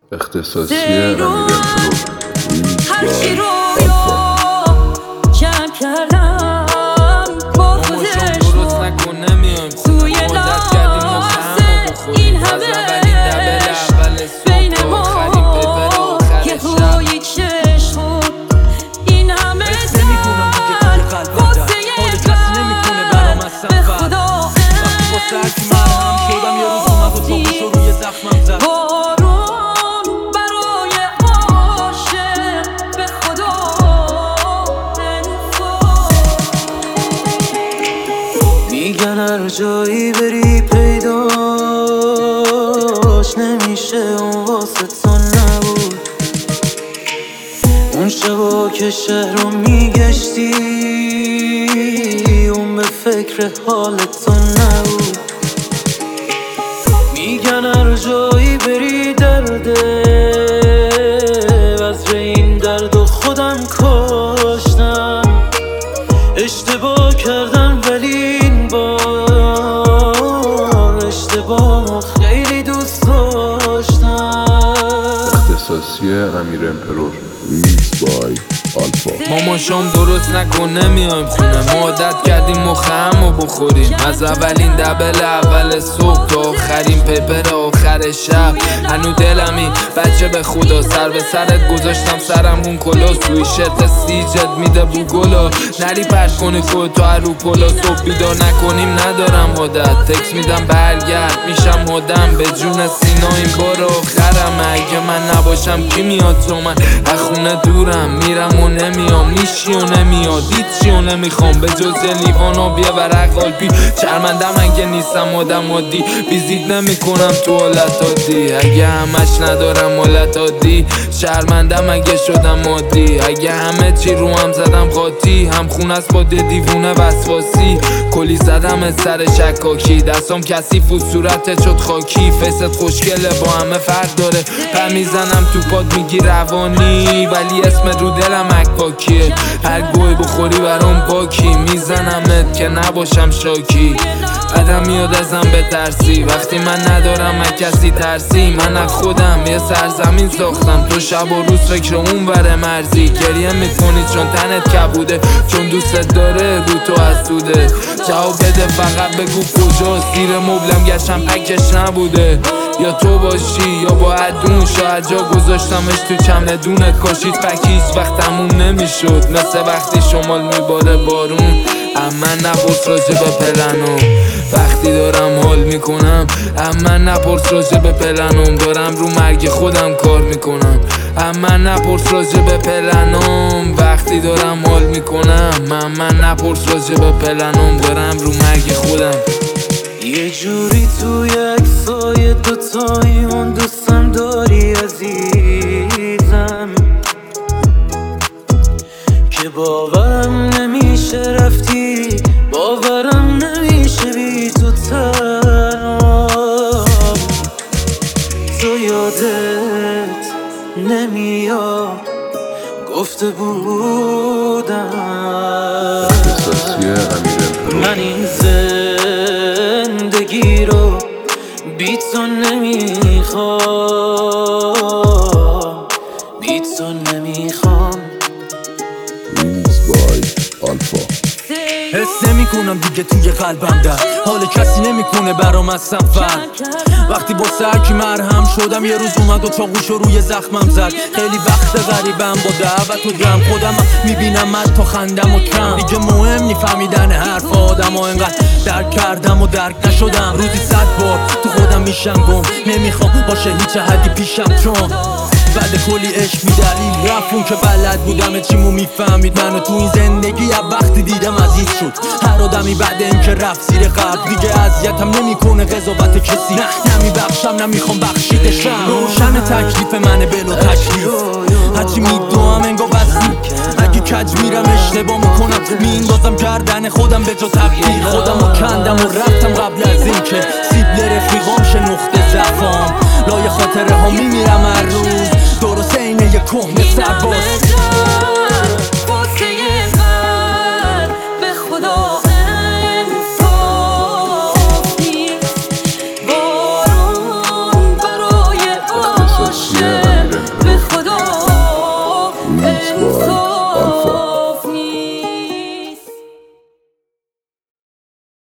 اختصاصی امیرامپرو هر چی رو جمع کردم با خودش بود توی لحظه این همه بین ما یه هایی چشم بود این همه زن واسه یه قلب به خدا انصافی بارون برای عاشق به خدا میگن هر جایی بری پیداش نمیشه اون واسه تو نبود اون شبا که شهر رو میگشتی اون به فکر حال تو نبود میگن هر جایی بری درده وزر این درد و خودم کاشتم اشتباه کردم ولی این بار اشتباهمو خیلی دوست داشتم اختصاصی امیرامپرو ریمیکس بای آلفا. مامان شام درست نکن نمیایم خونه ما عادت کردیم مخمو بخوریم از اولین دبل اول صبح تا آخرین پیپر آخر شب هنو دلمی بچه به خدا سر به سرت گذاشتم سرم اون کلاس توی شرط سیجت میده بو گلا نری پرد کنی خودتو هرو پلا صبح بیدار نکنیم ندارم عادت تکس میدم برگرد میشم آدم به جون سینا این بار آخرم اگه من نباشم کی میاد تو من از خونه دورم میرم و نمیام نیشی و نمیاد هیچی و نمیخوام به جز لیوان و بیه ورق قلبی شرمندم اگه نیستم آدم عادی ویزیت نمیکنم تو حالت عادی اگه همش ندارم حالت عادی شرمندم اگه شدم عادی اگه همه چی رو هم زدم قاطی هم خون است با دیوونه وسواسی کلی زدم از سر شکاکی دستام کثیف و صورتت شد خاکی فست خوشگله با همه فرق داره پر میزنم تو پاد میگی روانی ولی اسم رو دلم اکباکیه هر گوی بخوری برام باکی میزنمت که نباشم شاکی بعدم میاد ازم بترسی وقتی من ندارم از کسی ترسی من از خودم یه سرزمین ساختم تو شب و روز فکر اون بره مرزی گریه میکنی چون تنت کبوده چون دوستت داره رو تو حسوده جواب بده فقط بگو کجا زیر مبلم گشتم پکش نبوده یا تو باشی یا باید اون شاید جا گذاشتمش تو چمدونت کاشید پک هیچ وقت تموم نمیشد مثل وقتی شمال میباره بارون اما نپرس راجع به پلنم وقتی دارم حال میکنم اما نپرس راجع به پلنم دارم رو مرگ خودم کار میکنم اما نپرس راجع به پلنم وقتی دارم حال میکنم اما نپرس راجع به پلنم دارم رو مرگ خودم یه جوری توی عکسای دوتاییمون دوستم داری عزیزم که باورم نمیشه رفتی باورم نمیشه بی تو تنها تو یادت نمیاد گفته بودم اختصاصی امیرامپرو من این زندگی رو بی تو نمیخوام بی تو نمیخوام ریمیکس بای آلفا. حس نمی کنم دیگه توی قلبم در حال کسی نمیکنه برام از سفر وقتی با سرکی مرهم شدم یه روز اومد و چاقوشو روی زخمم زد خیلی وقت غریبم با دعوت و دم خودم میبینم تا خندم و کم دیگه مهم نی فهمیدن حرف آدم و انقدر درک کردم و درک نشدم روزی 100 بار تو خودم میشم گم نمیخوام باشه هیچ حدی پیشم چون بعد کلی عشق بی دلیل رفون که بلد بودم چیمو میفهمید منو تو این زندگی از وقتی دیدم عزیز شد هر آدمی بعد این که رفت زیر قلب دیگه اذیتم نمیکنه قضاوت کسی نمیبخشم نمیخوام بخشیدشم روشن تکلیف منه بلا تکلیف هرچی میدوام انگار بستی اگه کج میرم اشتباه میکنم میندازم گردن خودم به جا تبدیل خودم رو کندم و رفتم قبل از این که سیبل رفیقام شه نقطه ضعفام لای خاطره ها میمیرم هر روز درست اینه یه کهنه سرباز واسه یه قلب به خدا انصافی بارون برای عاشق آلفا